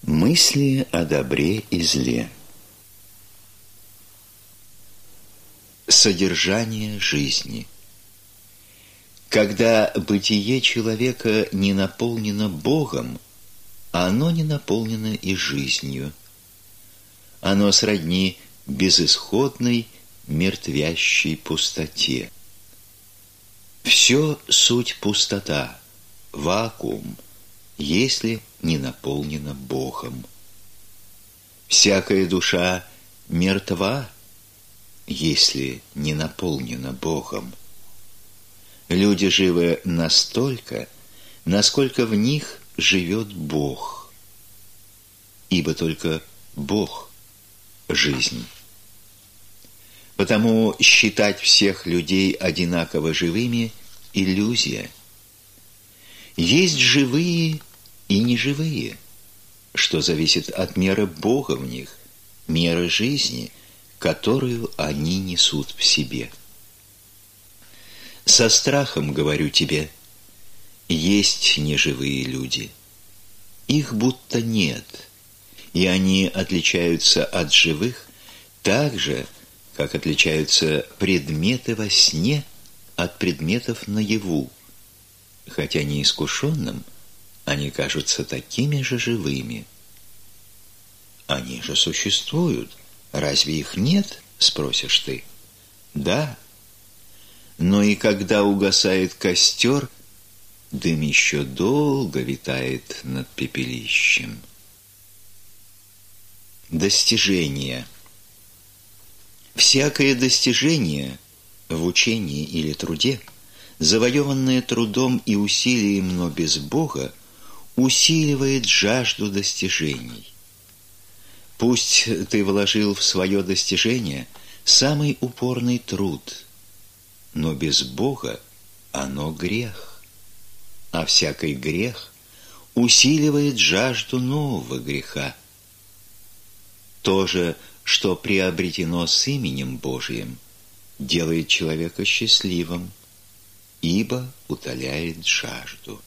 Мысли о добре и зле. Содержание жизни. Когда бытие человека не наполнено Богом, оно не наполнено и жизнью. Оно сродни безысходной, мертвящей пустоте. Все суть пустота, вакуум, если не наполнена Богом. Всякая душа мертва, если не наполнена Богом. Люди живы настолько, насколько в них живет Бог, ибо только Бог – жизнь. Потому считать всех людей одинаково живыми – иллюзия. Есть живые и неживые, что зависит от меры Бога в них, меры жизни, которую они несут в себе. Со страхом говорю тебе, есть неживые люди. Их будто нет, и они отличаются от живых так же, как отличаются предметы во сне от предметов наяву, хотя неискушенным они кажутся такими же живыми. Они же существуют. Разве их нет, спросишь ты? Да. Но и когда угасает костер, дым еще долго витает над пепелищем. Достижение. Всякое достижение в учении или труде, завоеванное трудом и усилием, но без Бога, усиливает жажду достижений. Пусть ты вложил в свое достижение самый упорный труд, но без Бога оно грех, а всякий грех усиливает жажду нового греха. То же, что приобретено с именем Божиим, делает человека счастливым, ибо утоляет жажду.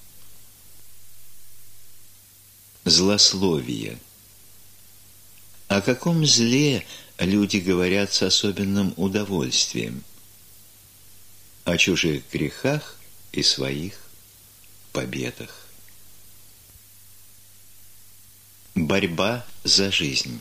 Злословие. О каком зле люди говорят с особенным удовольствием? О чужих грехах и своих победах. Борьба за жизнь.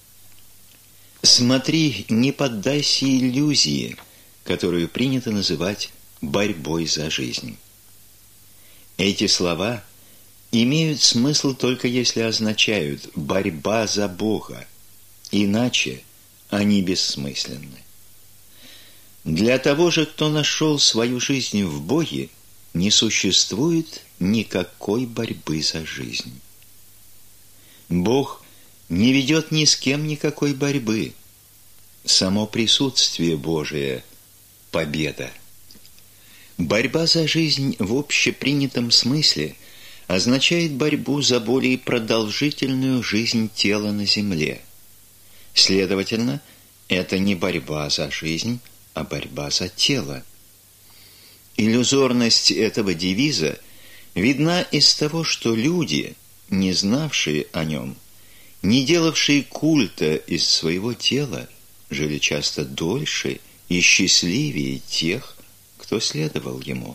Смотри, не поддайся иллюзии, которую принято называть борьбой за жизнь. Эти слова имеют смысл только если означают «борьба за Бога», иначе они бессмысленны. Для того же, кто нашел свою жизнь в Боге, не существует никакой борьбы за жизнь. Бог не ведет ни с кем никакой борьбы. Само присутствие Божие – победа. Борьба за жизнь в общепринятом смысле означает борьбу за более продолжительную жизнь тела на земле. Следовательно, это не борьба за жизнь, а борьба за тело. Иллюзорность этого девиза видна из того, что люди, не знавшие о нем, не делавшие культа из своего тела, жили часто дольше и счастливее тех, кто следовал ему.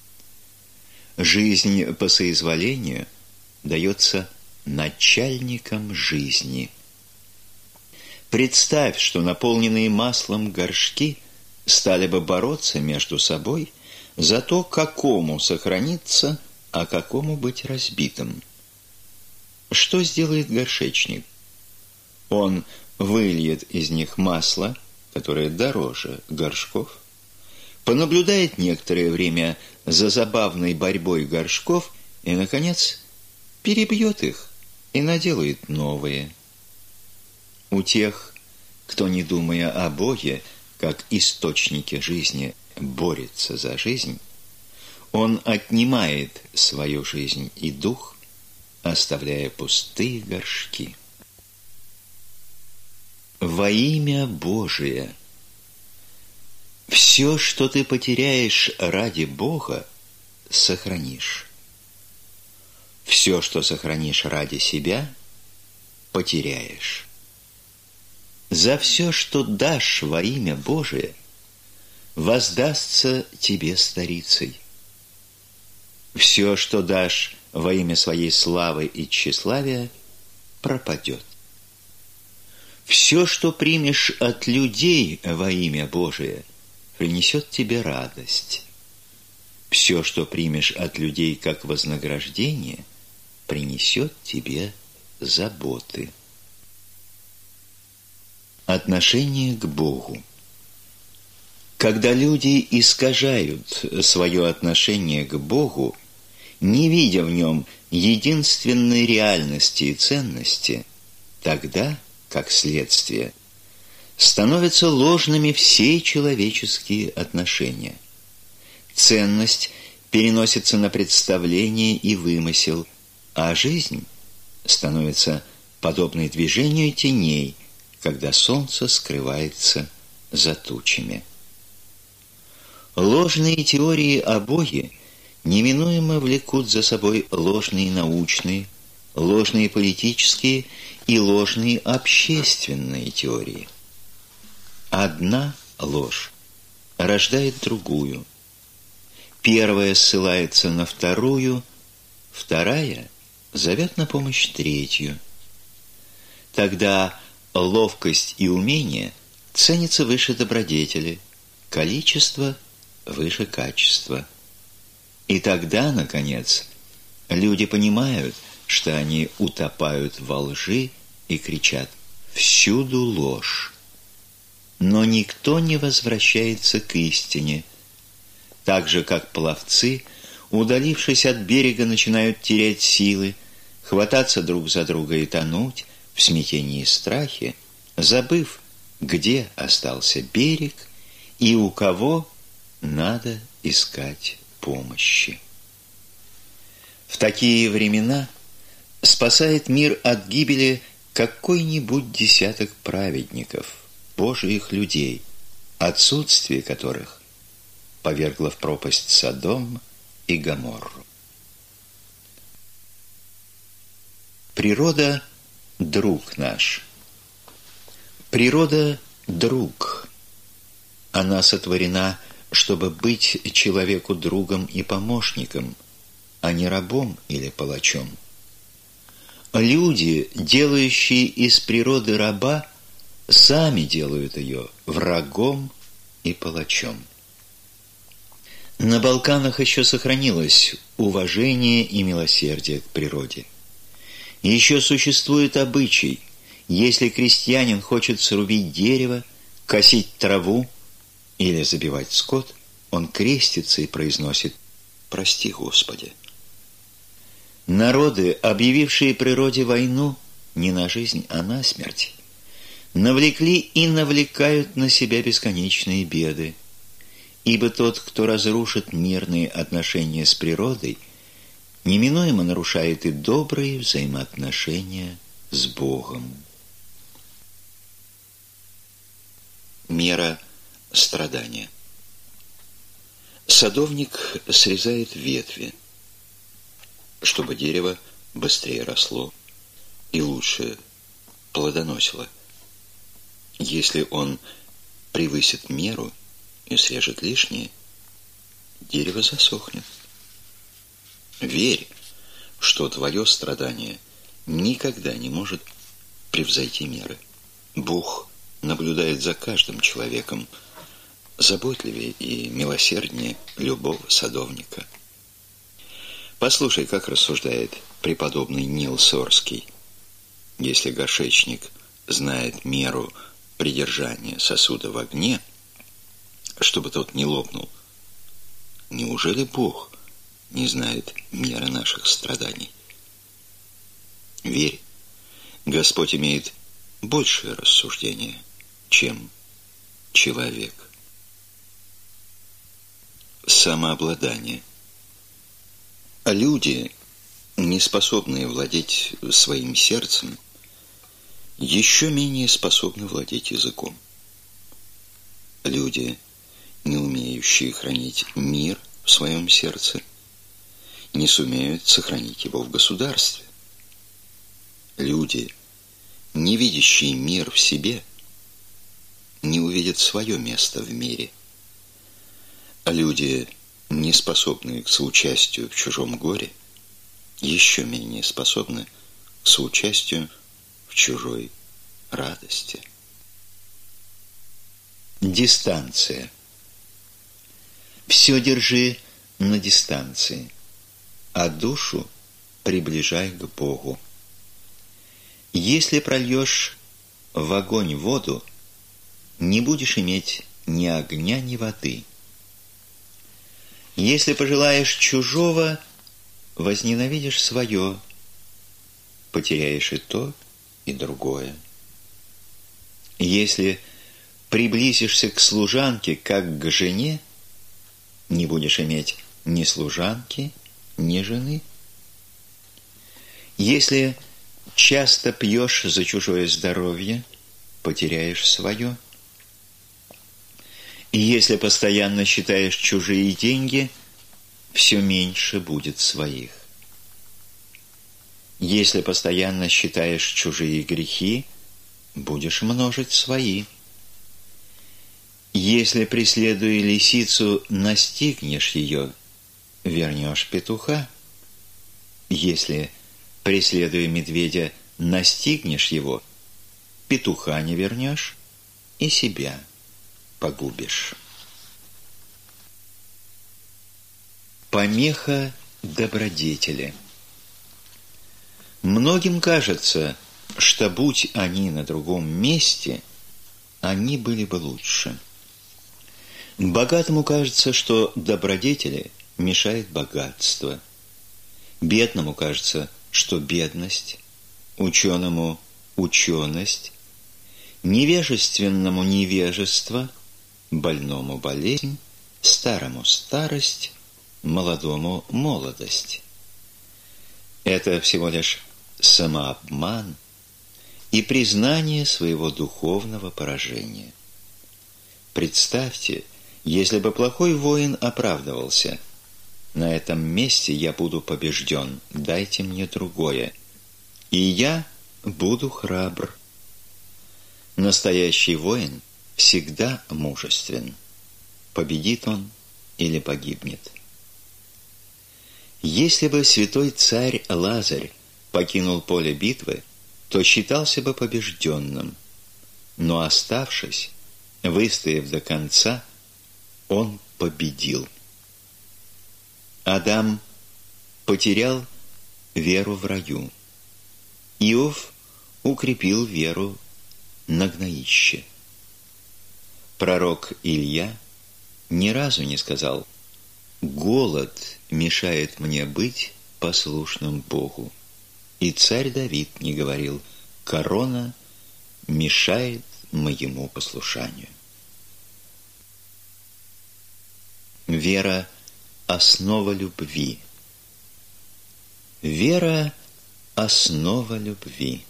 Жизнь по соизволению дается начальникам жизни. Представь, что наполненные маслом горшки стали бы бороться между собой за то, какому сохраниться, а какому быть разбитым. Что сделает горшечник? Он выльет из них масло, которое дороже горшков, понаблюдает некоторое время за забавной борьбой горшков и, наконец, перебьет их и наделает новые. У тех, кто, не думая о Боге, как источнике жизни, борется за жизнь, он отнимает свою жизнь и дух, оставляя пустые горшки. Во имя Божие. Все, что ты потеряешь ради Бога, сохранишь. Все, что сохранишь ради себя, потеряешь. За все, что дашь во имя Божие, воздастся тебе сторицей. Все, что дашь во имя своей славы и тщеславия, пропадет. Все, что примешь от людей во имя Божие, принесет тебе радость. Все, что примешь от людей как вознаграждение, принесет тебе заботы. Отношение к Богу. Когда люди искажают свое отношение к Богу, не видя в нем единственной реальности и ценности, тогда, как следствие, становятся ложными все человеческие отношения. Ценность переносится на представление и вымысел, а жизнь становится подобной движению теней, когда солнце скрывается за тучами. Ложные теории о Боге неминуемо влекут за собой ложные научные, ложные политические и ложные общественные теории. Одна ложь рождает другую. Первая ссылается на вторую, вторая зовет на помощь третью. Тогда ловкость и умение ценятся выше добродетели, количество выше качества. И тогда, наконец, люди понимают, что они утопают во лжи и кричат «всюду ложь». Но никто не возвращается к истине, так же, как пловцы, удалившись от берега, начинают терять силы, хвататься друг за друга и тонуть в смятении и страхе, забыв, где остался берег и у кого надо искать помощи. В такие времена спасает мир от гибели какой-нибудь десяток праведников, Божиих людей, отсутствие которых повергло в пропасть Содом и Гоморру. Природа – друг наш. Природа – друг. Она сотворена, чтобы быть человеку другом и помощником, а не рабом или палачом. Люди, делающие из природы раба, сами делают ее врагом и палачом. На Балканах еще сохранилось уважение и милосердие к природе. Еще существует обычай: если крестьянин хочет срубить дерево, косить траву или забивать скот, он крестится и произносит «Прости, Господи». Народы, объявившие природе войну не на жизнь, а на смерть, навлекли и навлекают на себя бесконечные беды, ибо тот, кто разрушит мирные отношения с природой, неминуемо нарушает и добрые взаимоотношения с Богом. Мера страдания. Садовник срезает ветви, чтобы дерево быстрее росло и лучше плодоносило. Если он превысит меру и срежет лишнее, дерево засохнет. Верь, что твое страдание никогда не может превзойти меры. Бог наблюдает за каждым человеком, заботливее и милосерднее любого садовника. Послушай, как рассуждает преподобный Нил Сорский. Если горшечник знает меру придержания сосуда в огне, чтобы тот не лопнул, неужели Бог не знает меры наших страданий? Верь, Господь имеет большее рассуждение, чем человек. Самообладание. Люди, не способные владеть своим сердцем, еще менее способны владеть языком. Люди, не умеющие хранить мир в своем сердце, не сумеют сохранить его в государстве. Люди, не видящий мир в себе, не увидит свое место в мире. А люди, не способные к соучастию в чужом горе, еще менее способны к соучастию в чужой радости. Дистанция. Все держи на дистанции, а душу приближай к Богу. Если прольешь в огонь воду, не будешь иметь ни огня, ни воды. Если пожелаешь чужого, возненавидишь свое, потеряешь и то, и другое. Если приблизишься к служанке, как к жене, не будешь иметь ни служанки, ни жены. Если часто пьешь за чужое здоровье, потеряешь свое. И если постоянно считаешь чужие деньги, все меньше будет своих. Если постоянно считаешь чужие грехи, будешь множить свои. Если, преследуя лисицу, настигнешь ее, вернешь петуха. Если, преследуя медведя, настигнешь его, петуха не вернешь и себя погубишь. Помеха добродетели. Многим кажется, что будь они на другом месте, они были бы лучше. Богатому кажется, что добродетели мешает богатство. Бедному кажется, что бедность, ученому – ученость, невежественному – невежество, больному – болезнь, старому – старость, молодому – молодость. Это всего лишь самообман и признание своего духовного поражения. Представьте, если бы плохой воин оправдывался: «На этом месте я буду побежден, дайте мне другое, и я буду храбр». Настоящий воин всегда мужествен. Победит он или погибнет. Если бы святой царь Лазарь покинул поле битвы, то считался бы побежденным, но, оставшись, выстояв до конца, он победил. Адам потерял веру в раю. Иов укрепил веру на гноище. Пророк Илья ни разу не сказал: «Голод мешает мне быть послушным Богу». И царь Давид не говорил: «Корона мешает моему послушанию». Вера – основа любви. Вера – основа любви.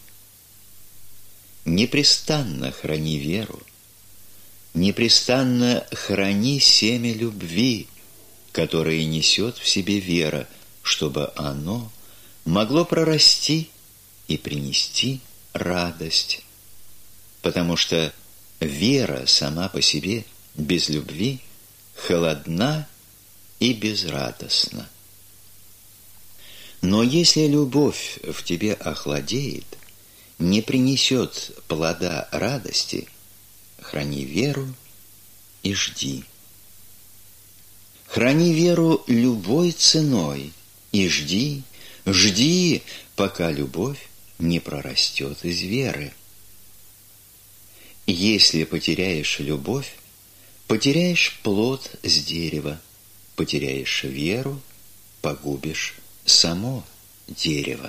Непрестанно храни веру, непрестанно храни семя любви, которое несет в себе вера, чтобы оно могло прорасти и принести радость. Потому что вера сама по себе без любви холодна и безрадостна. Но если любовь в тебе охладеет, не принесет плода радости, храни веру и жди. Храни веру любой ценой и жди, жди, пока любовь не прорастет из веры. Если потеряешь любовь, потеряешь плод с дерева, потеряешь веру, погубишь само дерево.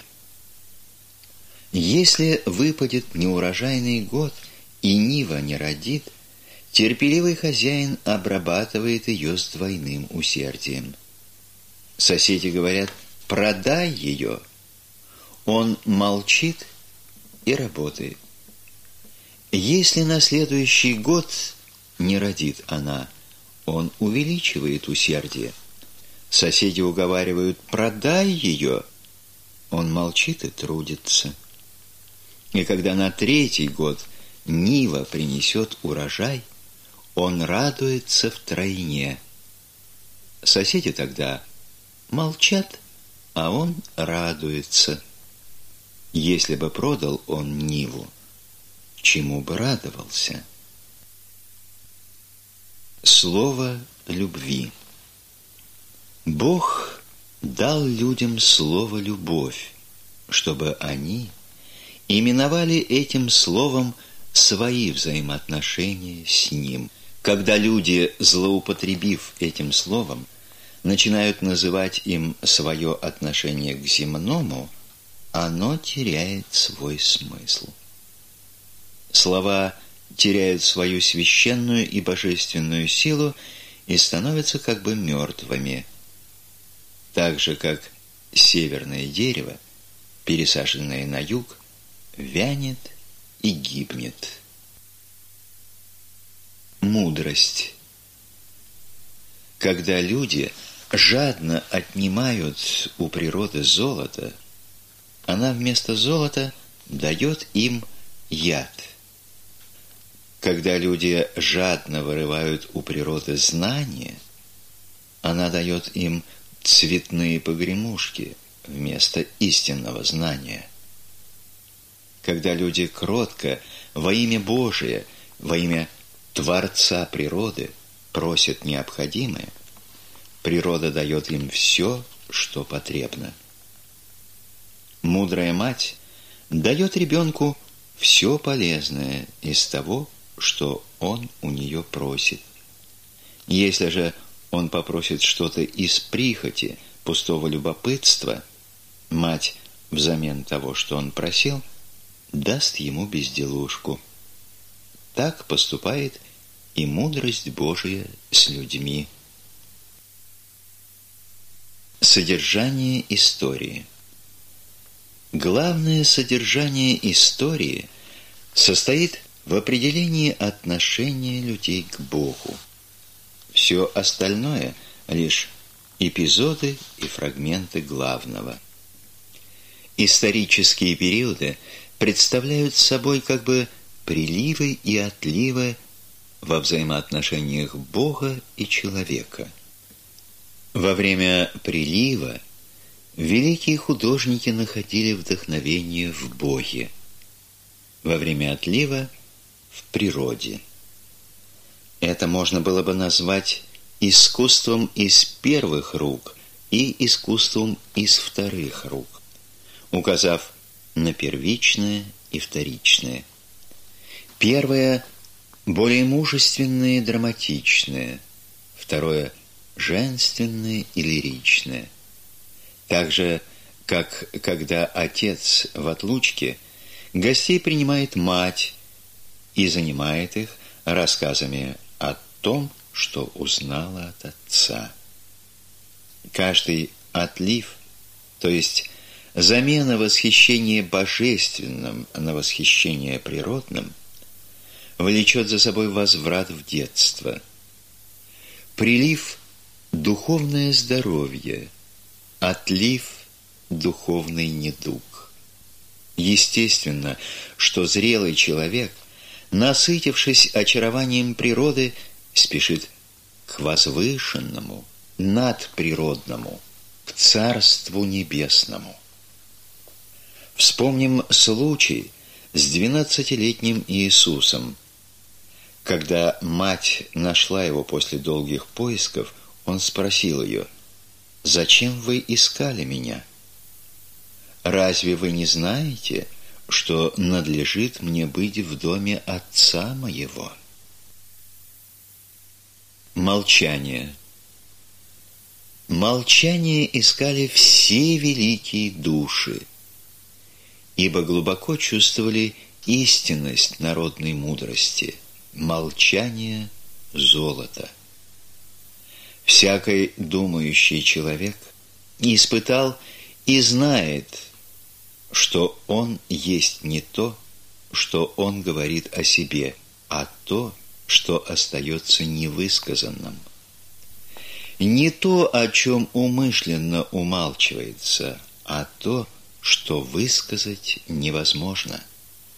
Если выпадет неурожайный год и нива не родит, терпеливый хозяин обрабатывает ее с двойным усердием. Соседи говорят: «Продай ее». Он молчит и работает. Если на следующий год не родит она, он увеличивает усердие. Соседи уговаривают: «Продай ее». Он молчит и трудится. И когда на 3-й год нива принесет урожай, он радуется втройне. Соседи тогда молчат, а он радуется. Если бы продал он ниву, чему бы радовался? Слово любви. Бог дал людям слово «любовь», чтобы они именовали этим словом свои взаимоотношения с Ним. Когда люди, злоупотребив этим словом, начинают называть им свое отношение к земному, оно теряет свой смысл. Слова теряют свою священную и божественную силу и становятся как бы мертвыми, так же, как северное дерево, пересаженное на юг, вянет и гибнет. Мудрость. Когда люди жадно отнимают у природы золото, она вместо золота дает им яд. Когда люди жадно вырывают у природы знания, она дает им цветные погремушки вместо истинного знания. Когда люди кротко во имя Божие, во имя Творца природы просят необходимое, природа дает им все, что потребно. Мудрая мать дает ребенку все полезное из того, что он у нее просит. Если же он попросит что-то из прихоти, пустого любопытства, мать взамен того, что он просил, даст ему безделушку. Так поступает и мудрость Божия с людьми. Содержание истории. Главное содержание истории состоит в определении отношения людей к Богу. Все остальное – лишь эпизоды и фрагменты главного. Исторические периоды представляют собой как бы приливы и отливы во взаимоотношениях Бога и человека. Во время прилива великие художники находили вдохновение в Боге, во время отлива – в природе. Это можно было бы назвать искусством из первых рук и искусством из вторых рук, указав на первичное и вторичное. Первое – более мужественное и драматичное, второе – женственное и лиричное. Так же, как когда отец в отлучке, гостей принимает мать и занимает их рассказами о том, что узнала от отца. Каждый отлив, то есть замена восхищения божественным на восхищение природным, влечет за собой возврат в детство. Прилив – духовное здоровье, отлив – духовный недуг. Естественно, что зрелый человек, насытившись очарованием природы, спешит к возвышенному, надприродному, к Царству Небесному. Вспомним случай с 12-летним Иисусом. Когда мать нашла его после долгих поисков, он спросил ее: «Зачем вы искали меня? Разве вы не знаете, что надлежит мне быть в доме Отца моего?» Молчание. Молчание искали все великие души, ибо глубоко чувствовали истинность народной мудрости. Молчание – золото. Всякий думающий человек испытал и знает, что он есть не то, что он говорит о себе, а то, что остается невысказанным. Не то, о чем умышленно умалчивается, а то, что высказать невозможно.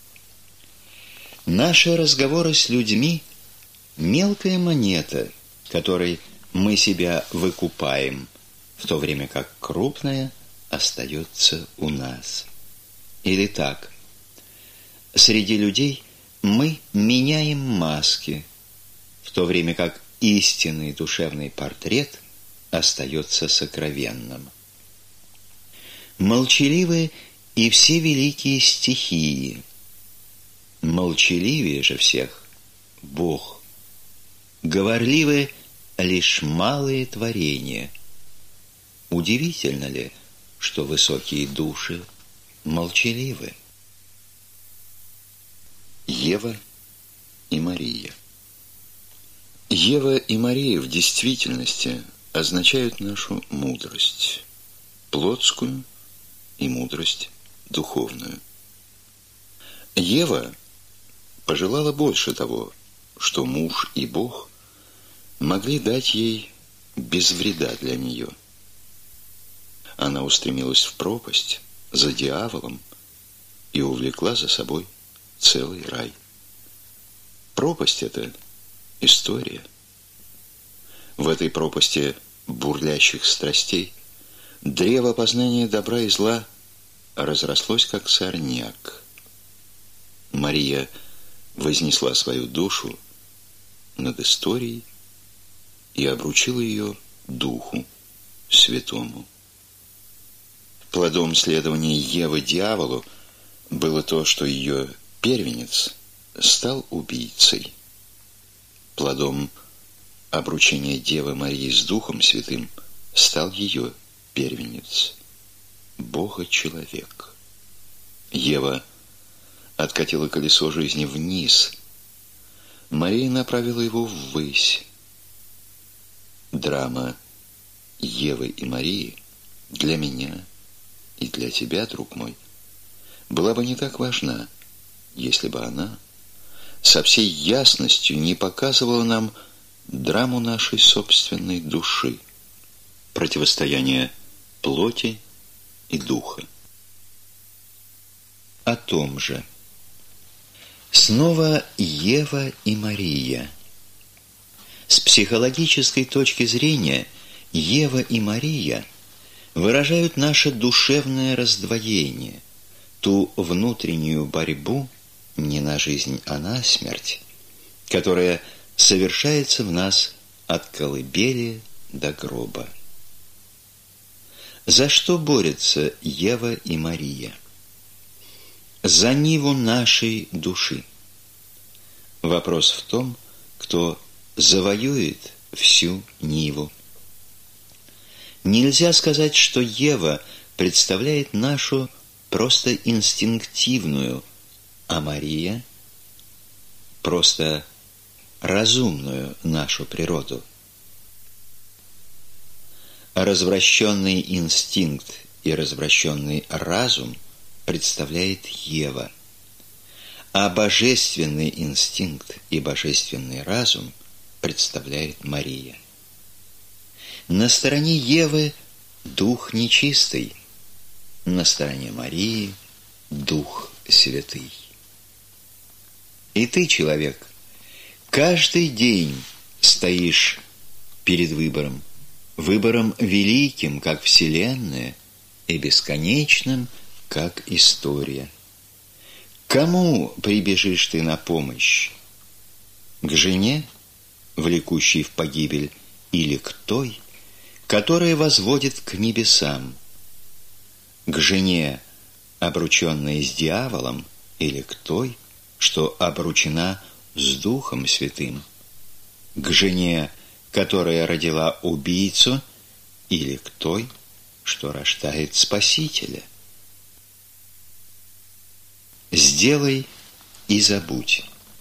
Наши разговоры с людьми – мелкая монета, которой мы себя выкупаем, в то время как крупная остается у нас. Или так. Среди людей мы меняем маски, в то время как истинный душевный портрет остается сокровенным. Молчаливы и все великие стихии. Молчаливее же всех Бог. Говорливы лишь малые творения. Удивительно ли, что высокие души молчаливы? Ева и Мария. Ева и Мария в действительности означают нашу мудрость, плотскую и мудрость духовную. Ева пожелала больше того, что муж и Бог могли дать ей без вреда для нее. Она устремилась в пропасть за дьяволом и увлекла за собой целый рай. Пропасть — это история. В этой пропасти бурлящих страстей древо познания добра и зла разрослось, как сорняк. Мария вознесла свою душу над историей и обручила ее Духу Святому. Плодом следования Евы дьяволу было то, что ее первенец стал убийцей. Плодом обручения Девы Марии с Духом Святым стал ее первенец, Бога-человек. Ева откатила колесо жизни вниз, Мария направила его ввысь. Драма Евы и Марии для меня и для тебя, друг мой, была бы не так важна, если бы она со всей ясностью не показывала нам драму нашей собственной души, противостояние плоти и духа. О том же. Снова Ева и Мария. С психологической точки зрения Ева и Мария выражают наше душевное раздвоение, ту внутреннюю борьбу не на жизнь, а на смерть, которая совершается в нас от колыбели до гроба. За что борются Ева и Мария? За ниву нашей души. Вопрос в том, кто завоюет всю ниву. Нельзя сказать, что Ева представляет нашу просто инстинктивную, а Мария – просто разумную нашу природу. Развращенный инстинкт и развращенный разум представляет Ева, а божественный инстинкт и божественный разум представляет Мария. На стороне Евы дух нечистый, на стороне Марии дух святый. И ты, человек, каждый день стоишь перед выбором, выбором великим, как Вселенная, и бесконечным, как история. Кому прибежишь ты на помощь? К жене, влекущей в погибель, или к той, которая возводит к небесам? К жене, обрученной с дьяволом, или к той, что обручена с Духом Святым? К жене, которая родила убийцу, или к той, что рождает Спасителя? Сделай и забудь.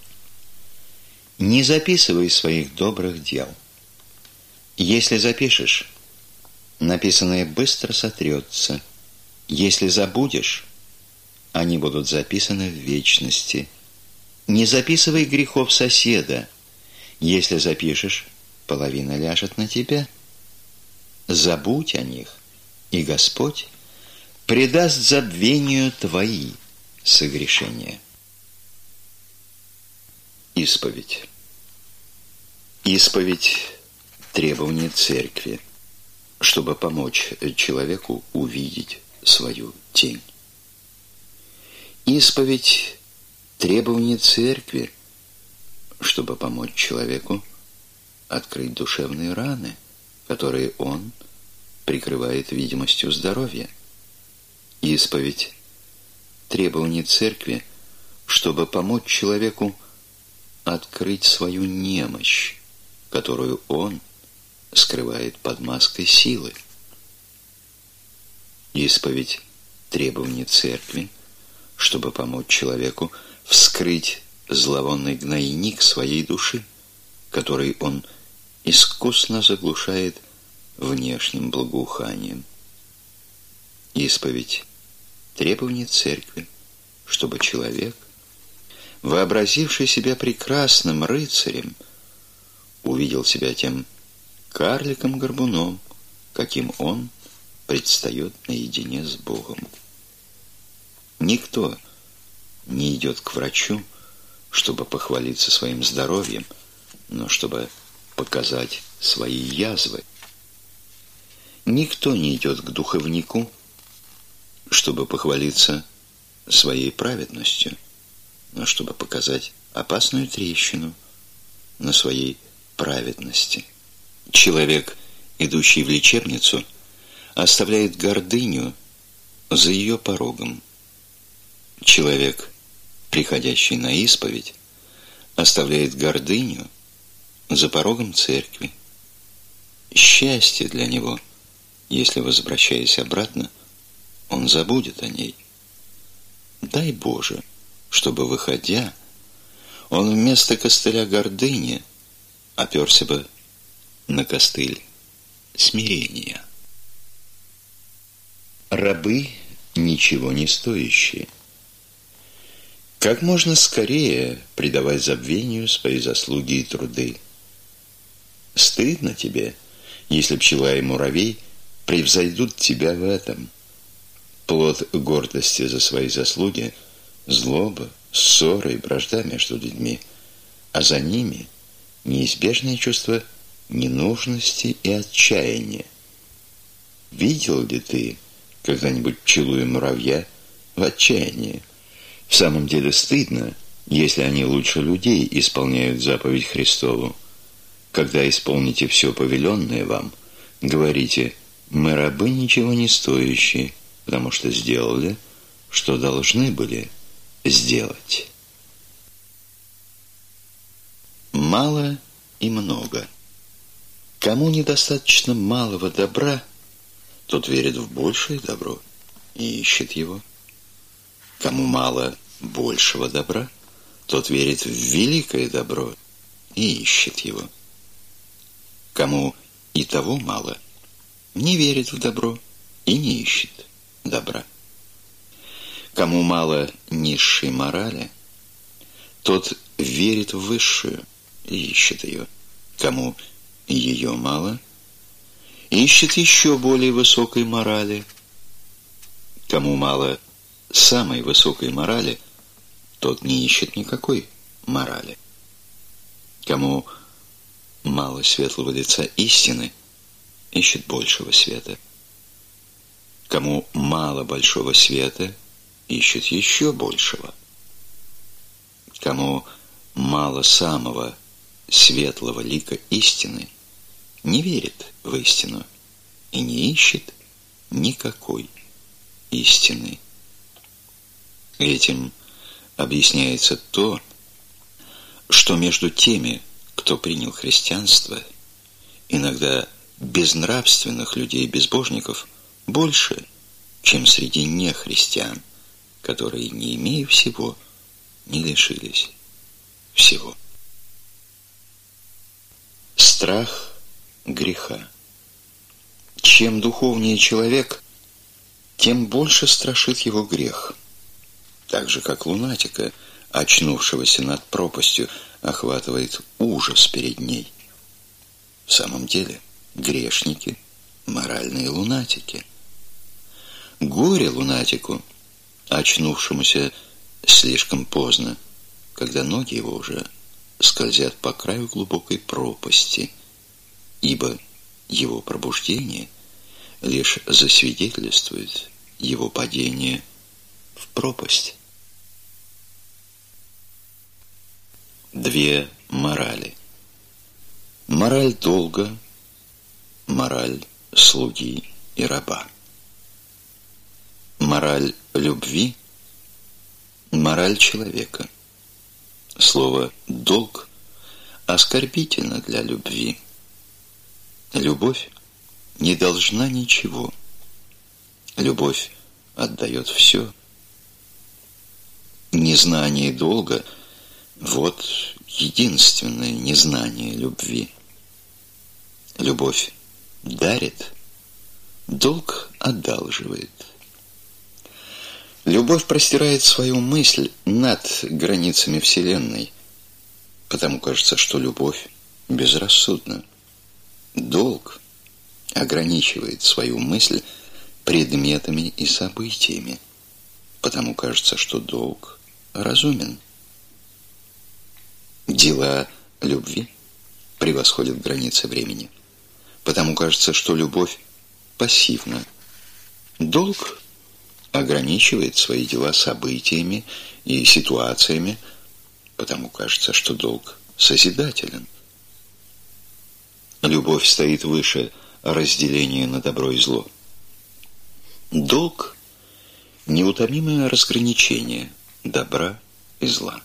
Не записывай своих добрых дел. Если запишешь, написанное быстро сотрется. Если забудешь, они будут записаны в вечности. Не записывай грехов соседа. Если запишешь, половина ляжет на тебя. Забудь о них, и Господь предаст забвению твои согрешения. Исповедь. Исповедь – требование церкви, чтобы помочь человеку увидеть свою тень. Исповедь – требование церкви, чтобы помочь человеку открыть душевные раны, которые он прикрывает видимостью здоровья. Исповедь – требование церкви, чтобы помочь человеку открыть свою немощь, которую он скрывает под маской силы. Исповедь – требование церкви, чтобы помочь человеку вскрыть зловонный гнойник своей души, который он искусно заглушает внешним благоуханием. Исповедь – требование церкви, чтобы человек, вообразивший себя прекрасным рыцарем, увидел себя тем карликом-горбуном, каким он предстает наедине с Богом. Никто не идет к врачу, чтобы похвалиться своим здоровьем, но чтобы показать свои язвы. Никто не идет к духовнику, чтобы похвалиться своей праведностью, но чтобы показать опасную трещину на своей праведности. Человек, идущий в лечебницу, оставляет гордыню за ее порогом. Человек, приходящий на исповедь, оставляет гордыню за порогом церкви. Счастье для него, если, возвращаясь обратно, он забудет о ней. Дай Боже, чтобы, выходя, он вместо костыля гордыни оперся бы на костыль смирения. Рабы ничего не стоящие. Как можно скорее предавать забвению свои заслуги и труды. Стыдно тебе, если пчела и муравей превзойдут тебя в этом. Плод гордости за свои заслуги – злоба, ссоры и вражда между людьми, а за ними неизбежное чувство ненужности и отчаяния. Видел ли ты когда-нибудь пчелу и муравья в отчаянии? В самом деле стыдно, если они лучше людей исполняют заповедь Христову. Когда исполните все повеленное вам, говорите: мы рабы ничего не стоящие, потому что сделали, что должны были сделать. Мало и много. Кому недостаточно малого добра, тот верит в большее добро и ищет его. Кому мало большего добра, тот верит в великое добро и ищет его. Кому и того мало, не верит в добро и не ищет добра. Кому мало низшей морали, тот верит в высшую и ищет ее. Кому ее мало, ищет еще более высокой морали. Кому мало самой высокой морали, тот не ищет никакой морали. Кому мало светлого лица истины, ищет большего света. Кому мало большого света, ищет еще большего. Кому мало самого светлого лика истины, не верит в истину и не ищет никакой истины. Этим объясняется то, что между теми, кто принял христианство, иногда безнравственных людей-безбожников больше, чем среди нехристиан, которые, не имея всего, не лишились всего. Страх греха. Чем духовнее человек, тем больше страшит его грех. Так же, как лунатика, очнувшегося над пропастью, охватывает ужас перед ней. В самом деле, грешники – моральные лунатики. Горе лунатику, очнувшемуся слишком поздно, когда ноги его уже скользят по краю глубокой пропасти, ибо его пробуждение лишь засвидетельствует его падение в пропасть. Две морали. Мораль долга, мораль слуги и раба. Мораль любви, мораль человека. Слово «долг» оскорбительно для любви. Любовь не должна ничего. Любовь отдает все. Незнание долга – вот единственное незнание любви. Любовь дарит, долг одалживает. Любовь простирает свою мысль над границами Вселенной, потому кажется, что любовь безрассудна. Долг ограничивает свою мысль предметами и событиями, потому кажется, что долг разумен. Дела любви превосходят границы времени, потому кажется, что любовь пассивна. Долг ограничивает свои дела событиями и ситуациями, потому кажется, что долг созидателен. Любовь стоит выше разделения на добро и зло. Долг – неутомимое разграничение добра и зла.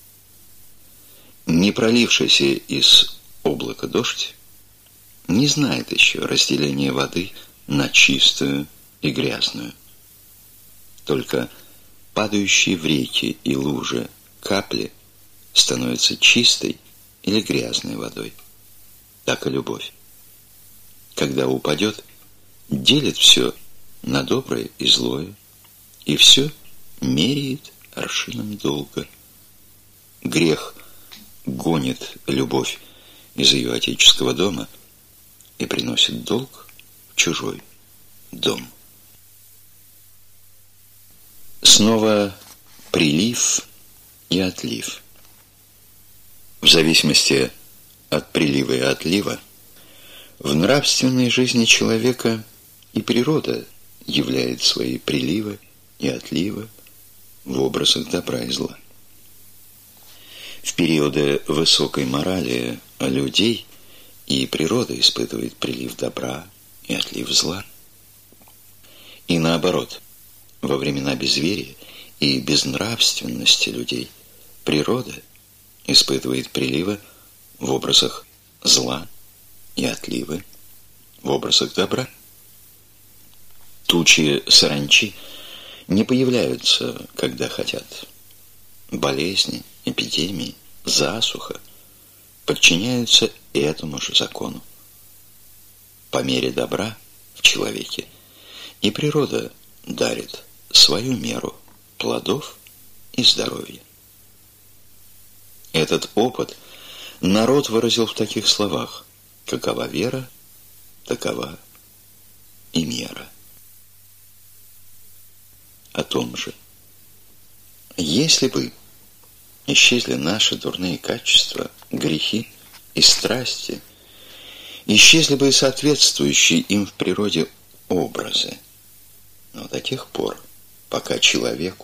Не пролившийся из облака дождь не знает еще разделения воды на чистую и грязную. Только падающие в реки и лужи капли становятся чистой или грязной водой. Так и любовь. Когда упадет, делит все на доброе и злое, и все меряет аршином долга. Грех гонит любовь из ее отеческого дома и приносит долг в чужой дом. Снова прилив и отлив. В зависимости от прилива и отлива в нравственной жизни человека и природа являет свои приливы и отливы в образах добра и зла. В периоды высокой морали людей и природа испытывает прилив добра и отлив зла. И наоборот, во времена безверия и безнравственности людей природа испытывает приливы в образах зла и отливы в образах добра. Тучи саранчи не появляются, когда хотят. Болезни, эпидемии, засуха подчиняются этому же закону. По мере добра в человеке и природа дарит свою меру плодов и здоровья. Этот опыт народ выразил в таких словах: какова вера, такова и мера. О том же. Если бы исчезли наши дурные качества, грехи и страсти, исчезли бы и соответствующие им в природе образы, но до тех пор, пока человек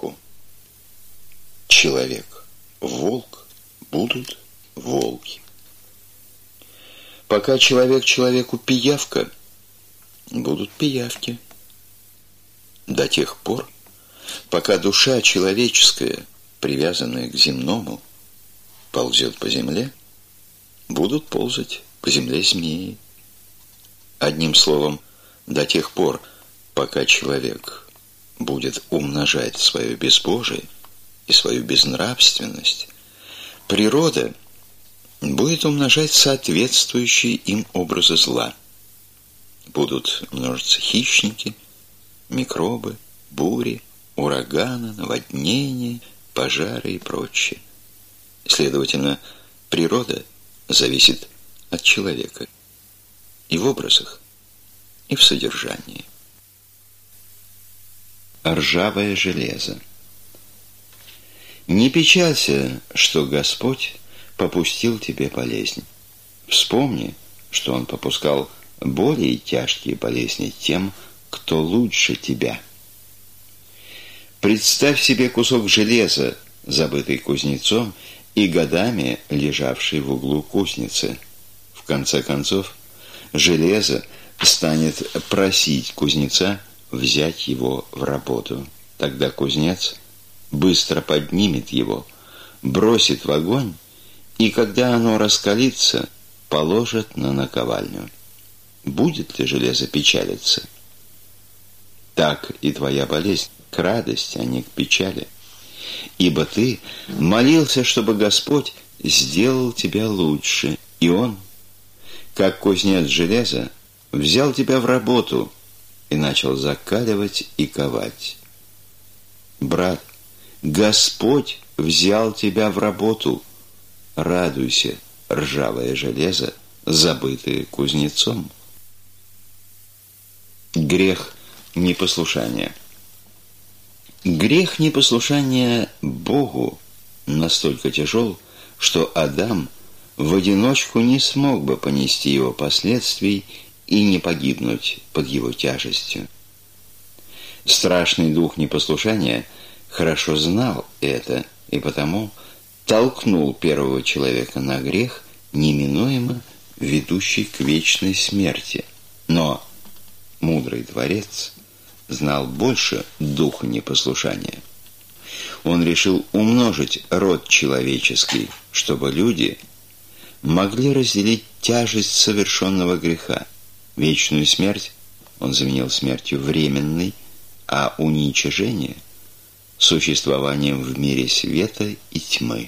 волк, будут волки. Пока человеку пиявка, будут пиявки. До тех пор, пока душа человеческая, привязанная к земному, ползет по земле, будут ползать по земле змеи. Одним словом, до тех пор, пока человек будет умножать свое безбожие и свою безнравственность, природа будет умножать соответствующие им образы зла. Будут множиться хищники, микробы, бури, ураганы, наводнения, пожары и прочее. Следовательно, природа зависит от человека и в образах, и в содержании. Ржавое железо. Не печалься, что Господь попустил тебе болезнь. Вспомни, что Он попускал более тяжкие болезни тем, кто лучше тебя. Представь себе кусок железа, забытый кузнецом и годами лежавший в углу кузницы. В конце концов, железо станет просить кузнеца взять его в работу. Тогда кузнец быстро поднимет его, бросит в огонь, и когда оно раскалится, положит на наковальню. Будет ли железо печалиться? Так и твоя болезнь к радости, а не к печали. Ибо ты молился, чтобы Господь сделал тебя лучше, и Он, как кузнец железа, взял тебя в работу и начал закаливать и ковать. Брат, Господь взял тебя в работу. Радуйся, ржавое железо, забытое кузнецом. Грех непослушания. Грех непослушания Богу настолько тяжел, что Адам в одиночку не смог бы понести его последствий и не погибнуть под его тяжестью. Страшный дух непослушания хорошо знал это и потому толкнул первого человека на грех, неминуемо ведущий к вечной смерти. Но мудрый Творец знал больше духа непослушания. Он решил умножить род человеческий, чтобы люди могли разделить тяжесть совершенного греха. Вечную смерть он заменил смертью временной, а уничижение – существованием в мире света и тьмы.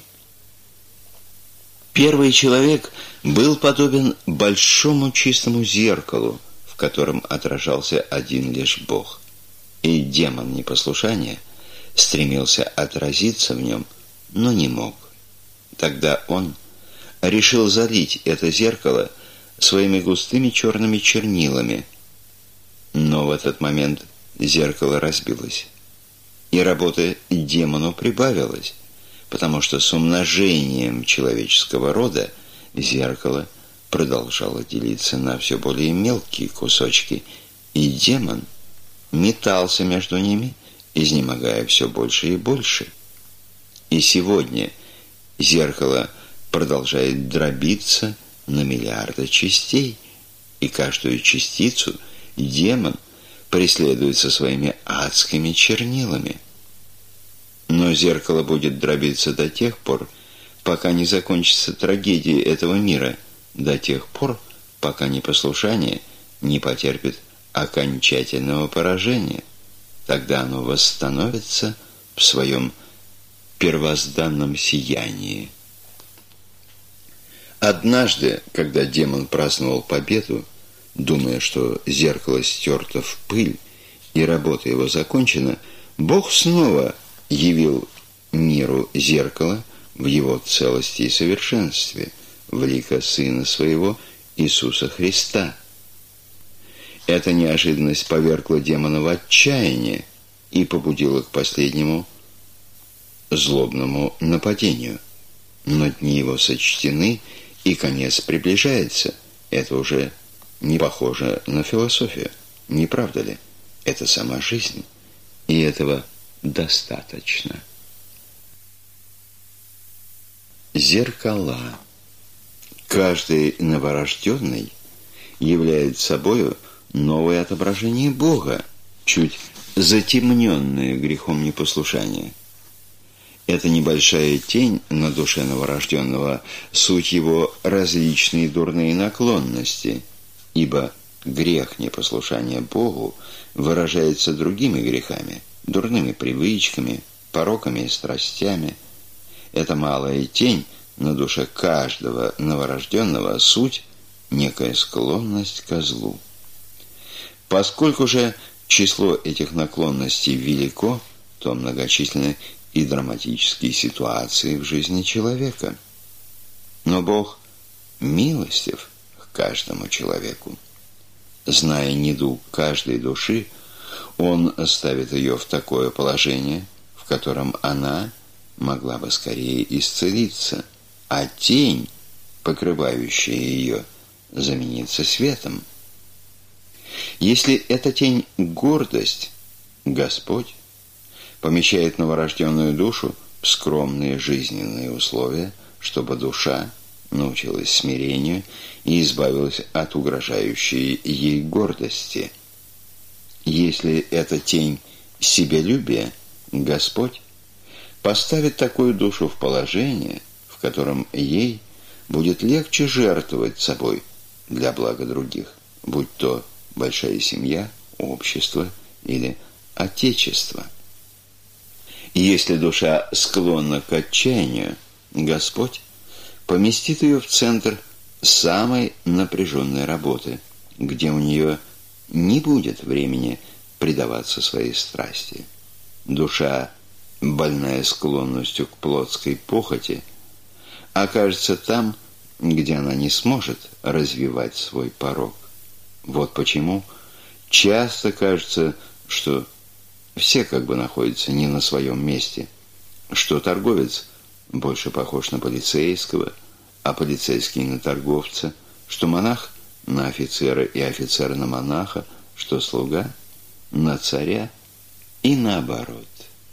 Первый человек был подобен большому чистому зеркалу, в котором отражался один лишь Бог. И демон непослушания стремился отразиться в нем, но не мог. Тогда он решил залить это зеркало своими густыми черными чернилами. Но в этот момент зеркало разбилось, и работа демону прибавилась, потому что с умножением человеческого рода зеркало продолжало делиться на все более мелкие кусочки, и демон метался между ними, изнемогая все больше и больше. И сегодня зеркало продолжает дробиться на миллиарды частей, и каждую частицу демон преследует со своими адскими чернилами. Но зеркало будет дробиться до тех пор, пока не закончится трагедия этого мира, до тех пор, пока непослушание не потерпит окончательного поражения. Тогда оно восстановится в своем первозданном сиянии. Однажды, когда демон праздновал победу, думая, что зеркало стерто в пыль и работа его закончена, Бог снова явил миру зеркало в его целости и совершенстве, в лико Сына Своего Иисуса Христа. Эта неожиданность повергла демона в отчаяние и побудила к последнему злобному нападению. Но дни его сочтены, и конец приближается. Это уже не похоже на философию, не правда ли? Это сама жизнь, и этого достаточно. Зеркала. Каждый новорожденный является собою новое отображение Бога, чуть затемненное грехом непослушания. Эта небольшая тень на душе новорожденного – суть его различные дурные наклонности, ибо грех непослушания Богу выражается другими грехами, дурными привычками, пороками и страстями. Эта малая тень на душе каждого новорожденного – суть некая склонность ко злу. Поскольку же число этих наклонностей велико, то многочисленны и драматические ситуации в жизни человека. Но Бог милостив к каждому человеку. Зная недуг каждой души, Он ставит ее в такое положение, в котором она могла бы скорее исцелиться. а тень, покрывающая ее, заменится светом. Если эта тень – гордость, Господь помещает новорожденную душу в скромные жизненные условия, чтобы душа научилась смирению и избавилась от угрожающей ей гордости. Если эта тень себялюбия, Господь поставит такую душу в положение, в котором ей будет легче жертвовать собой для блага других, будь то большая семья, общество или отечество. Если душа склонна к отчаянию, Господь поместит ее в центр самой напряженной работы, где у нее не будет времени предаваться своей страсти. Душа, больная склонностью к плотской похоти, окажется там, где она не сможет развивать свой порок. Вот почему часто кажется, что все как бы находятся не на своем месте, что торговец больше похож на полицейского, а полицейский на торговца, что монах на офицера и офицер на монаха, что слуга на царя и наоборот.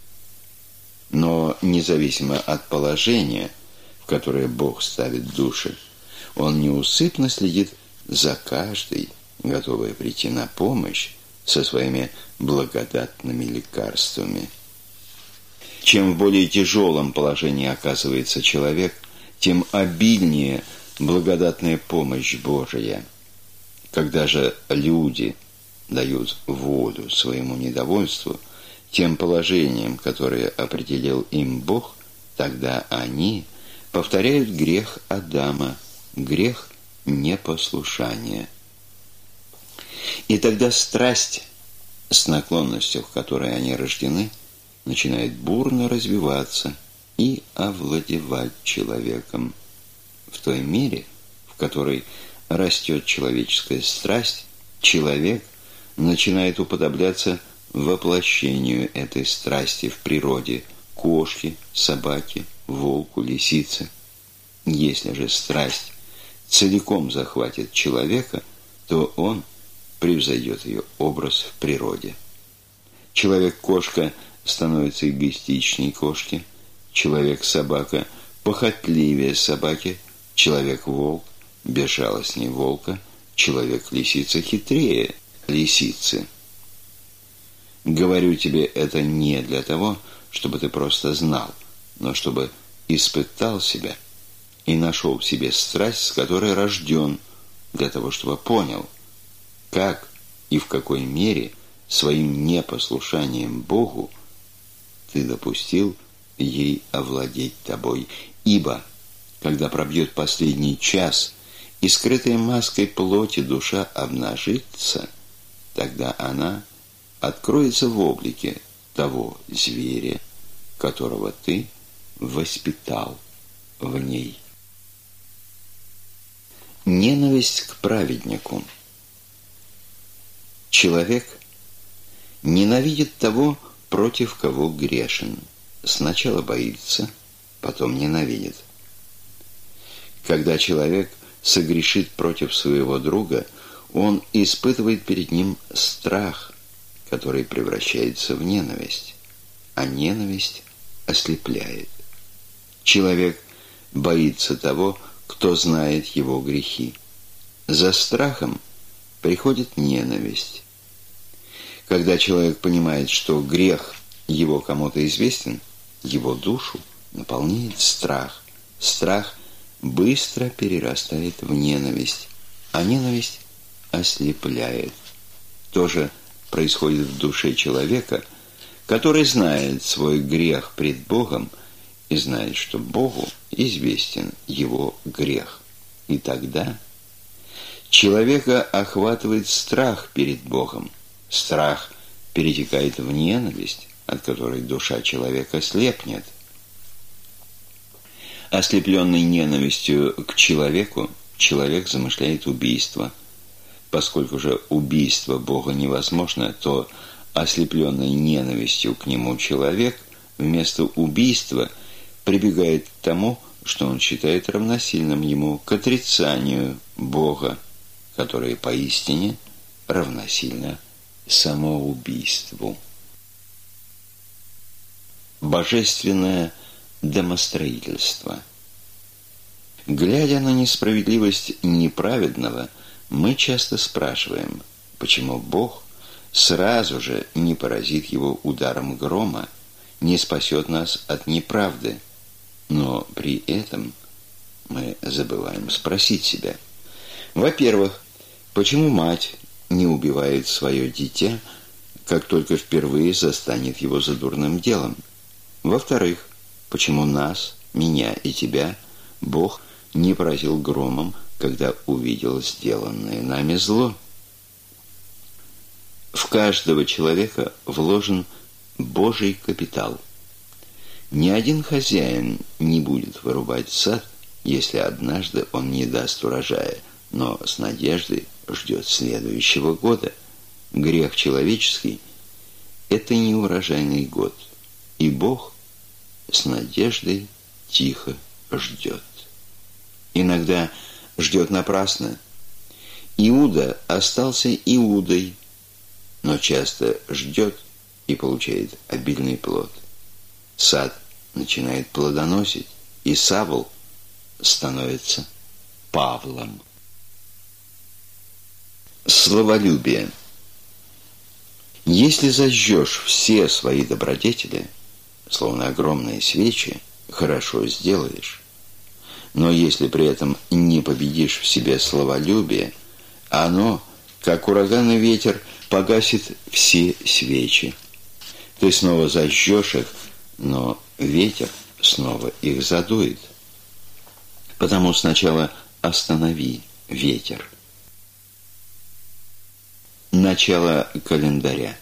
Но независимо от положения, в которое Бог ставит души, Он неусыпно следит за каждой, готовой прийти на помощь со своими благодатными лекарствами. Чем в более тяжелом положении оказывается человек, тем обильнее благодатная помощь Божия. Когда же люди дают воду своему недовольству тем положением, которое определил им Бог, тогда они повторяют грех Адама, грех непослушания. И тогда страсть, с наклонностью, в которой они рождены, начинает бурно развиваться и овладевать человеком. В той мере, в которой растет человеческая страсть, человек начинает уподобляться воплощению этой страсти в природе кошки, собаки, волку, лисице. Если же страсть целиком захватит человека, то он превзойдет ее образ в природе. Человек-кошка становится эгоистичнее кошки, человек-собака похотливее собаки, человек-волк безжалостнее волка, человек-лисица хитрее лисицы. Говорю тебе это не для того, чтобы ты просто знал, но чтобы испытал себя и нашел в себе страсть, с которой рожден, для того, чтобы понял, как и в какой мере своим непослушанием Богу ты допустил ей овладеть тобой. Ибо, когда пробьет последний час, и скрытой маской плоти душа обнажится, тогда она откроется в облике того зверя, которого ты воспитал в ней. Ненависть к праведнику. Человек ненавидит того, против кого грешен. Сначала боится, потом ненавидит. Когда человек согрешит против своего друга, он испытывает перед ним страх, который превращается в ненависть, а ненависть ослепляет. Человек боится того, кто знает его грехи. За страхом приходит ненависть. Когда человек понимает, что грех его кому-то известен, его душу наполняет страх. Страх быстро перерастает в ненависть, а ненависть ослепляет. То же происходит в душе человека, который знает свой грех пред Богом и знает, что Богу известен его грех. И тогда человека охватывает страх перед Богом. Страх перетекает в ненависть, от которой душа человека слепнет. Ослепленный ненавистью к человеку, человек замышляет убийство. Поскольку же убийство Бога невозможно, то ослепленный ненавистью к нему человек вместо убийства прибегает к тому, что он считает равносильным ему к отрицанию Бога, которое поистине равносильно самоубийству. Божественное домостроительство. Глядя на несправедливость неправедного, мы часто спрашиваем, почему Бог сразу же не поразит его ударом грома, не спасет нас от неправды. Но при этом мы забываем спросить себя: во-первых, почему мать не убивает свое дитя, как только впервые застанет его за дурным делом? Во-вторых, почему нас, меня и тебя, Бог не поразил громом, когда увидел сделанное нами зло? В каждого человека вложен Божий капитал. Ни один хозяин не будет вырубать сад, если однажды он не даст урожая, но с надеждой ждет следующего года. Грех человеческий – это неурожайный год, и Бог с надеждой тихо ждет. Иногда ждет напрасно. Иуда остался Иудой, но часто ждет и получает обильный плод. Сад начинает плодоносить, и Савл становится Павлом. Словолюбие. Если зажжешь все свои добродетели, словно огромные свечи, хорошо сделаешь. Но если при этом не победишь в себе словолюбие, оно, как ураганный ветер, погасит все свечи. Ты снова зажжешь их, но ветер снова их задует. Потому сначала останови ветер. Начало календаря.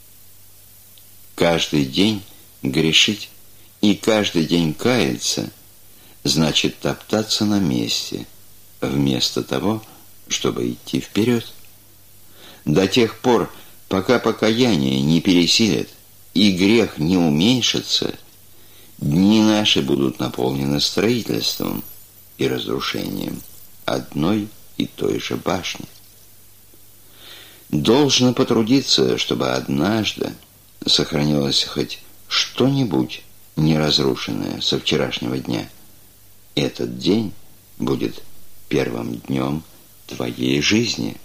Каждый день грешить и каждый день каяться значит топтаться на месте, вместо того, чтобы идти вперед. До тех пор, пока покаяние не пересилит и грех не уменьшится, дни наши будут наполнены строительством и разрушением одной и той же башни. Должно потрудиться, чтобы однажды сохранилось хоть что-нибудь неразрушенное со вчерашнего дня. Этот день будет первым днем твоей жизни.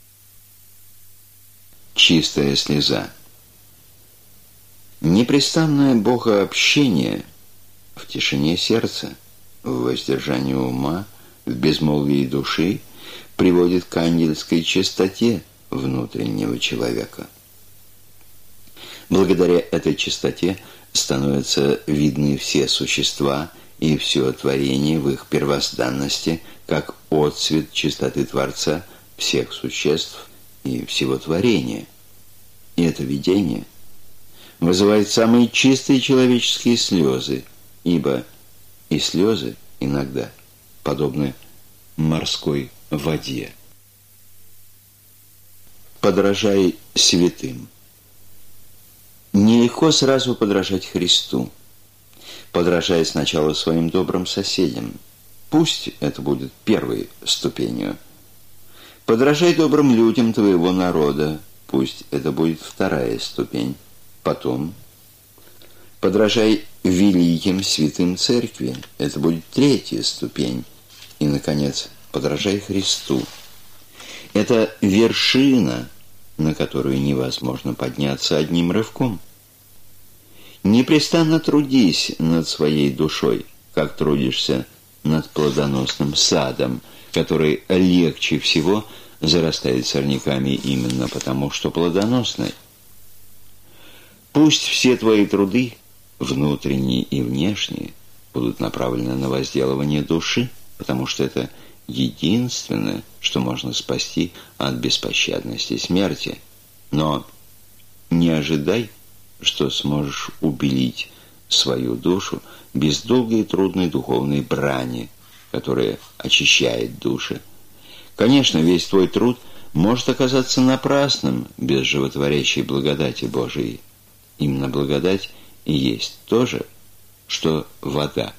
Чистая слеза. Непрестанное богообщение в тишине сердца, в воздержании ума, в безмолвии души приводит к ангельской чистоте внутреннего человека. Благодаря этой чистоте становятся видны все существа и все творение в их первозданности, как отцвет чистоты Творца всех существ и всего творения. И это видение вызывает самые чистые человеческие слезы, ибо и слезы иногда подобны морской воде. Подражай святым. Нелегко сразу подражать Христу. Подражай сначала своим добрым соседям. Пусть это будет первой ступенью. Подражай добрым людям твоего народа. Пусть это будет вторая ступень. Потом подражай великим святым церкви. Это будет третья ступень. И, наконец, подражай Христу. Это вершина, на которую невозможно подняться одним рывком. Непрестанно трудись над своей душой, как трудишься над плодоносным садом, который легче всего зарастает сорняками именно потому, что плодоносный. Пусть все твои труды, внутренние и внешние, будут направлены на возделывание души, потому что это единственное, что можно спасти от беспощадности смерти. Но не ожидай, что сможешь убелить свою душу без долгой и трудной духовной брани, которая очищает души. Конечно, весь твой труд может оказаться напрасным без животворящей благодати Божией. Именно благодать и есть то же, что вода,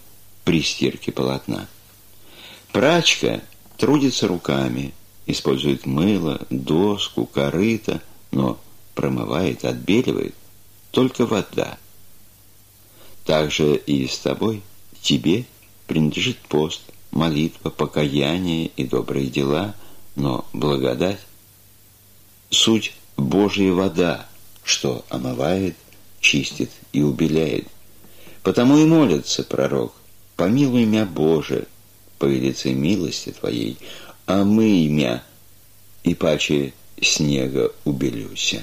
при стирке полотна. Прачка трудится руками, использует мыло, доску, корыто, но промывает, отбеливает только вода. Так же и с тобой, тебе принадлежит пост, молитва, покаяние и добрые дела, но благодать — суть Божья вода, что омывает, чистит и убеляет. Потому и молится пророк: «Помилуй мя, Боже, по велице милости Твоей, омый мя, и паче снега убелюся».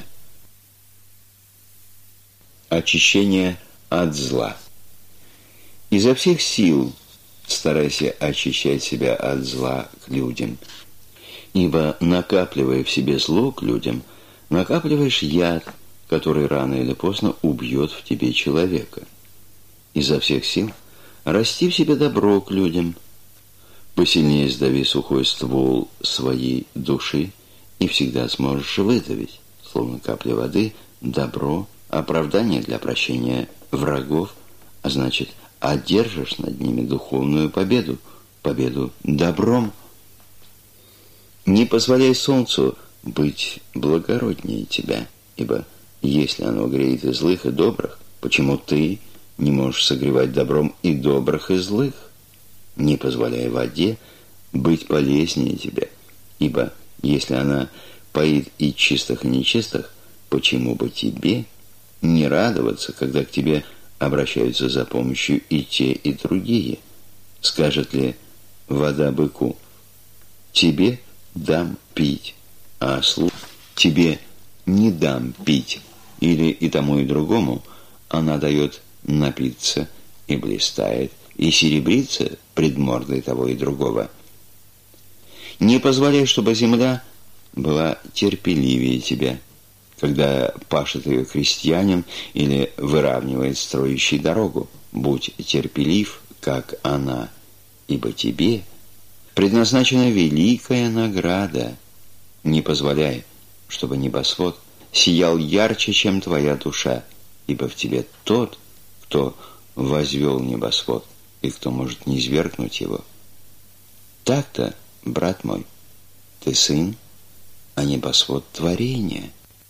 Очищение от зла. Изо всех сил старайся очищать себя от зла к людям, ибо, накапливая в себе зло к людям, накапливаешь яд, который рано или поздно убьет в тебе человека. Изо всех сил расти в себе добро к людям, посильнее сдави сухой ствол своей души, и всегда сможешь выдавить, словно капля воды, добро, оправдание для прощения врагов, а значит, одержишь над ними духовную победу, победу добром. Не позволяй солнцу быть благороднее тебя, ибо если оно греет и злых, и добрых, почему ты не можешь согревать добром и добрых, и злых? Не позволяй воде быть полезнее тебя, ибо если она поит и чистых, и нечистых, почему бы тебе не радоваться, когда к тебе обращаются за помощью и те, и другие? Скажет ли вода быку: тебе дам пить, а ослу тебе не дам пить? Или и тому, и другому она дает напиться, и блистает, и серебрится пред мордой того и другого. Не позволяй, чтобы земля была терпеливее тебя, когда пашет ее крестьянин или выравнивает строящий дорогу. Будь терпелив, как она, ибо тебе предназначена великая награда. Не позволяй, чтобы небосвод сиял ярче, чем твоя душа, ибо в тебе тот, кто возвел небосвод, и кто может низвергнуть его. Так-то, брат мой, ты сын, а небосвод — творение.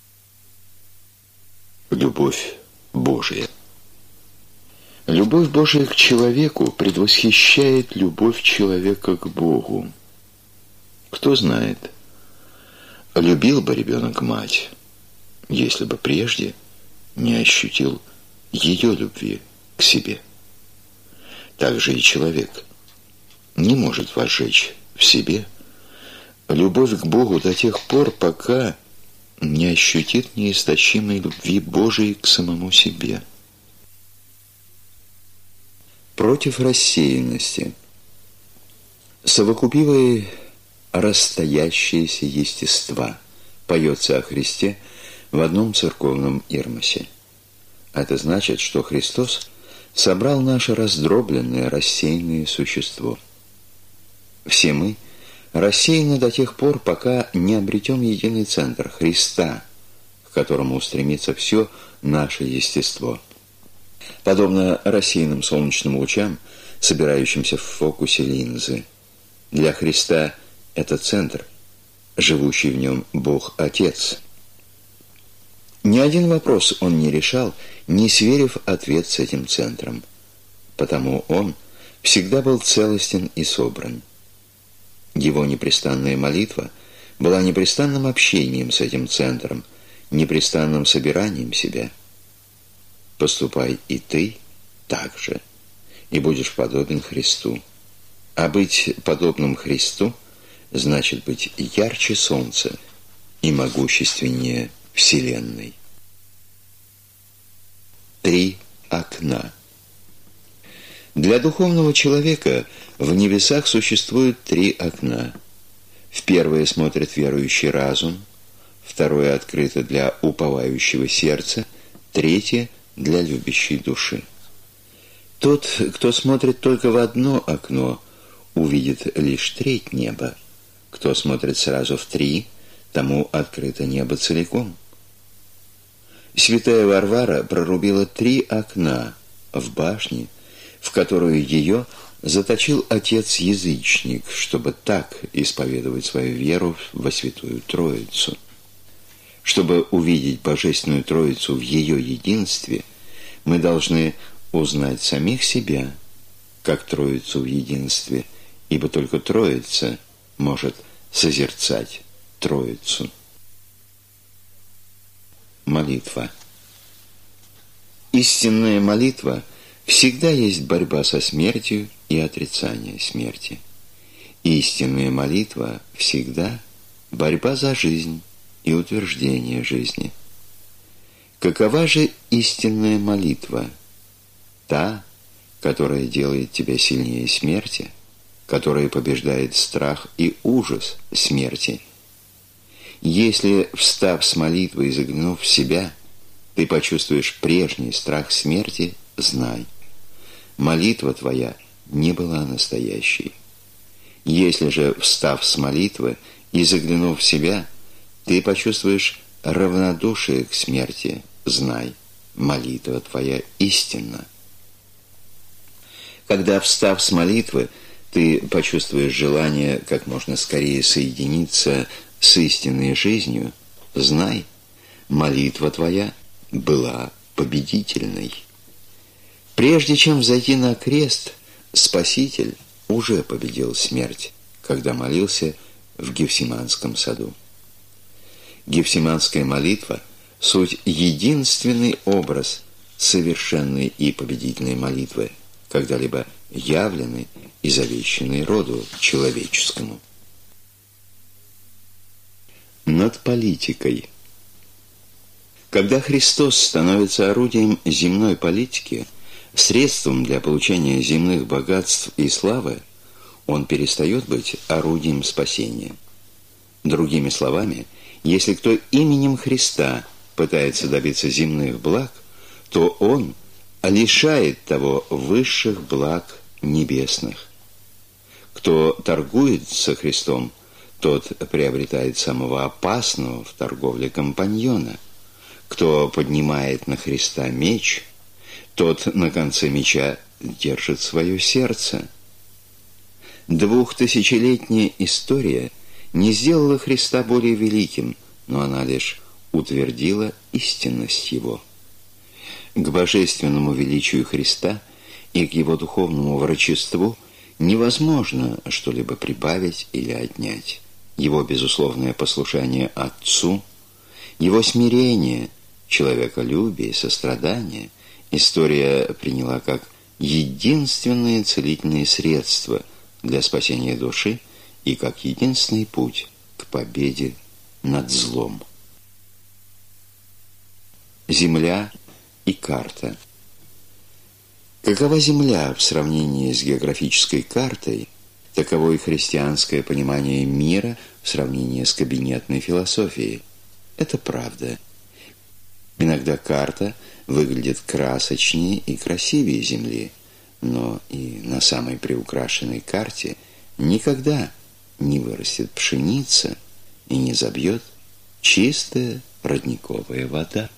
Любовь Божия. Любовь Божия к человеку предвосхищает любовь человека к Богу. Кто знает, любил бы ребенок мать, если бы прежде не ощутил ее любви к себе. Так же и человек не может возжечь в себе любовь к Богу до тех пор, пока не ощутит неистощимой любви Божией к самому себе. Против рассеянности. Совокупивая расстоящиеся естества, поется о Христе в одном церковном ирмосе. Это значит, что Христос собрал наше раздробленное, рассеянное существо. Все мы рассеяны до тех пор, пока не обретем единый центр Христа, к которому устремится все наше естество. Подобно рассеянным солнечным лучам, собирающимся в фокусе линзы, для Христа это центр, живущий в нем Бог Отец. Ни один вопрос он не решал, не сверив ответ с этим центром, потому он всегда был целостен и собран. Его непрестанная молитва была непрестанным общением с этим центром, непрестанным собиранием себя. Поступай и ты так же, и будешь подобен Христу. А быть подобным Христу значит быть ярче солнца и могущественнее Вселенной. 3 окна. Для духовного человека в небесах существует 3 окна. В первое смотрит верующий разум, второе открыто для уповающего сердца, третье – для любящей души. Тот, кто смотрит только в одно окно, увидит лишь треть неба. Кто смотрит сразу в 3, тому открыто небо целиком. Святая Варвара прорубила 3 окна в башне, в которую ее заточил отец-язычник, чтобы так исповедовать свою веру во Святую Троицу. Чтобы увидеть Божественную Троицу в ее единстве, мы должны узнать самих себя, как Троицу в единстве, ибо только Троица может созерцать Троицу. Молитва. Истинная молитва всегда есть борьба со смертью и отрицание смерти. Истинная молитва всегда борьба за жизнь и утверждение жизни. Какова же истинная молитва? Та, которая делает тебя сильнее смерти, которая побеждает страх и ужас смерти. Если, встав с молитвы и заглянув в себя, ты почувствуешь прежний страх смерти, знай, молитва твоя не была настоящей. Если же, встав с молитвы и заглянув в себя, ты почувствуешь равнодушие к смерти, знай, молитва твоя истинна. Когда, встав с молитвы, ты почувствуешь желание как можно скорее соединиться с истинной жизнью, знай, молитва твоя была победительной. Прежде чем взойти на крест, Спаситель уже победил смерть, когда молился в Гефсиманском саду. Гефсиманская молитва – суть единственный образ совершенной и победительной молитвы, когда-либо явленный и завещанный роду человеческому. Над политикой. Когда Христос становится орудием земной политики, средством для получения земных богатств и славы, он перестает быть орудием спасения. Другими словами, если кто именем Христа пытается добиться земных благ, то он лишает того высших благ небесных. Кто торгует со Христом, тот приобретает самого опасного в торговле компаньона. Кто поднимает на Христа меч, тот на конце меча держит свое сердце. 2000-летняя история не сделала Христа более великим, но она лишь утвердила истинность Его. К божественному величию Христа и к Его духовному врачеству невозможно что-либо прибавить или отнять. Его безусловное послушание Отцу, Его смирение, человеколюбие, сострадание история приняла как единственное целительное средство для спасения души и как единственный путь к победе над злом. Земля и карта. Какова Земля в сравнении с географической картой, таково и христианское понимание мира в сравнении с кабинетной философией. Это правда. Иногда карта выглядит красочнее и красивее Земли, но и на самой приукрашенной карте никогда не вырастет пшеница и не забьет чистая родниковая вода.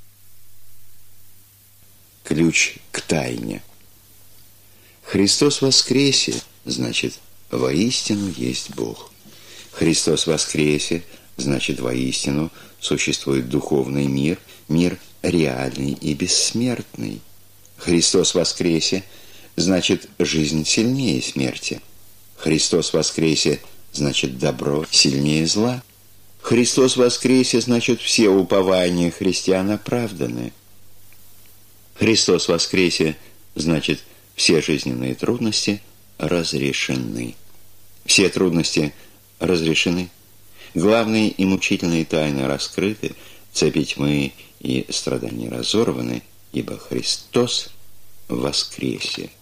Ключ к тайне. Христос воскресе, значит, воистину есть Бог. Христос воскресе, значит, воистину существует духовный мир, мир реальный и бессмертный. Христос воскресе, значит, жизнь сильнее смерти. Христос воскресе, значит, добро сильнее зла. Христос воскресе, значит, все упования христиан оправданы. Христос воскресе, значит, все жизненные трудности разрешены. Все трудности разрешены. Главные и мучительные тайны раскрыты, цепи тьмы и страдания разорваны, ибо Христос воскресе.